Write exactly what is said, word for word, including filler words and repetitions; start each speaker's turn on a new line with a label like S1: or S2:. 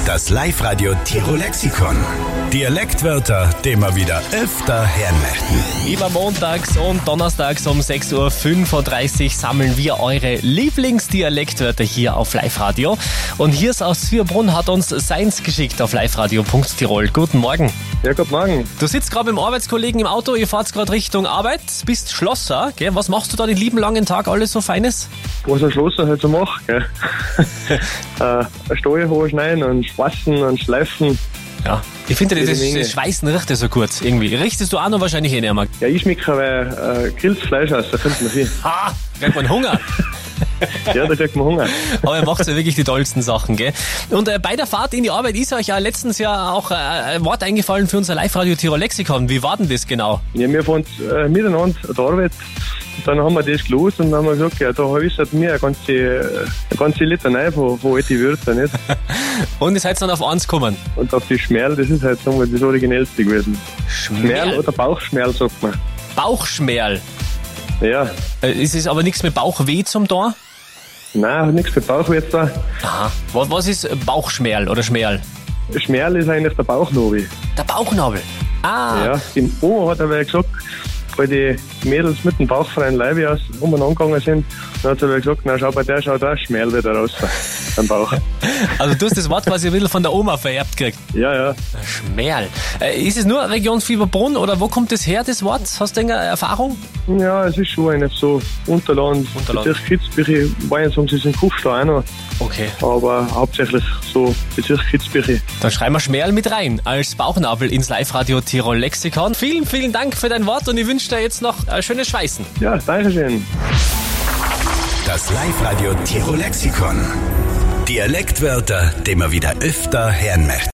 S1: Das Live-Radio Tirol-Lexikon. Dialektwörter, die wir wieder öfter hören möchten.
S2: Immer montags und donnerstags um sechs Uhr fünfunddreißig sammeln wir eure Lieblingsdialektwörter hier auf Live-Radio. Und hier ist aus Syrbrunn hat uns seins geschickt auf liveradio punkt tirol. Guten Morgen.
S3: Ja, guten Morgen.
S2: Du sitzt gerade mit dem Arbeitskollegen im Auto, ihr fahrt gerade Richtung Arbeit, bist Schlosser, gell? Was machst du da den lieben langen Tag alles so Feines?
S3: Was ein Schlosser halt so macht, gell? äh, eine Steuer hochschneiden und schwassen und schleifen.
S2: Ja, ich finde, das,
S3: Jede Menge.
S2: das Schweißen riecht ja so kurz irgendwie. Richtest du auch noch wahrscheinlich eh nicht mehr?
S3: Ja, ich schmecke weil äh, grilltes Fleisch aus, da findet man viel.
S2: Ha! Kriegt man Hunger.
S3: Ja, da kriegt man Hunger.
S2: Aber ihr macht ja wirklich die tollsten Sachen, gell? Und äh, bei der Fahrt in die Arbeit ist euch ja letztens ja auch äh, ein Wort eingefallen für unser Live-Radio Tirol-Lexikon. Wie war denn das genau?
S3: Ja, wir fahren äh, miteinander an der Arbeit. Und dann haben wir das gelost und dann haben wir gesagt, ja, da ist halt mir eine ganze, äh, eine ganze Litanei von, von alten Wörtern, nicht?
S2: Und ihr seid dann auf eins gekommen?
S3: Und auf die Schmerl, das ist halt sagen wir, das Originellste gewesen. Schmerl oder Bauchschmerl, sagt man.
S2: Bauchschmerl.
S3: Ja.
S2: Äh, ist es aber nichts mit Bauchweh zum Tor?
S3: Nein, hat nichts mit Bauchweh da.
S2: Aha. Was, was ist Bauchschmerl oder Schmerl?
S3: Schmerl ist eigentlich der Bauchnabel.
S2: Der Bauchnabel. Ah.
S3: Ja, die Oma hat aber gesagt, weil die Mädels mit dem bauchfreien Leibe aus umeinander gegangen sind, dann hat sie aber gesagt, na schau, bei der schaut auch Schmerl wieder raus am Bauch.
S2: Also du hast das Wort quasi ein bisschen von der Oma vererbt gekriegt.
S3: Ja, ja.
S2: Schmerl. Äh, ist es nur Region Fieberbrunn oder wo kommt das her, das Wort? Hast du eine Erfahrung?
S3: Ja, es ist schon eine so Unterland,
S2: Unterland.
S3: Bezirk Kitzbüchel, wollen sagen, sie sind Kufstein auch noch,
S2: Okay.
S3: aber hauptsächlich so Bezirk Kitzbüchel.
S2: Dann schreiben wir Schmerl mit rein als Bauchnabel ins Live-Radio Tirol-Lexikon. Vielen, vielen Dank für dein Wort und ich wünsche dir jetzt noch ein schönes Schweißen.
S3: Ja, danke schön.
S1: Das Live-Radio Tirol-Lexikon. Dialektwörter, die wir wieder öfter hören möchten.